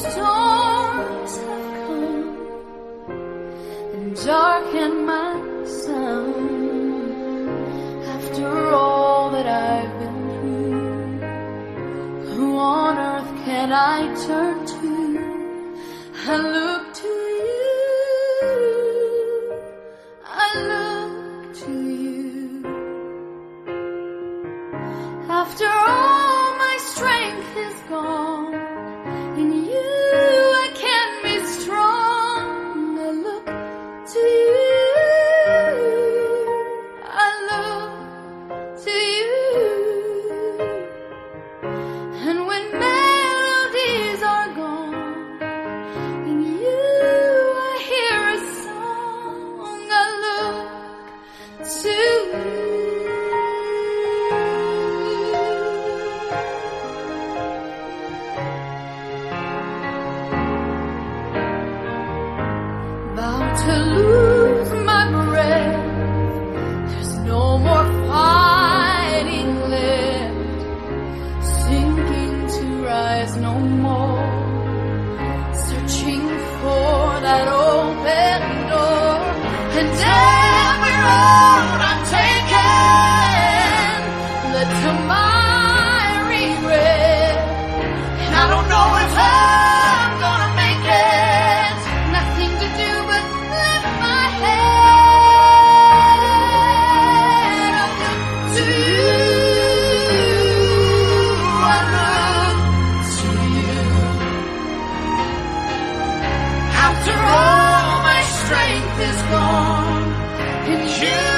storms have come and darkened my sound. After all that I've been through, who on earth can I turn to? I look to you, I look to you. After all my strength is gone, in you I can be strong. I look to you, I look to you. And when melodies are gone, in you I hear a song. I look to you. About to lose my breath, there's no more fighting left, sinking to rise no more, searching for that open door. And every road I'm taking led to my regret, and I don't know if I'm gonna make it. Nothing to do but lift my head. I look to you, I look to you. After all my strength is gone, in you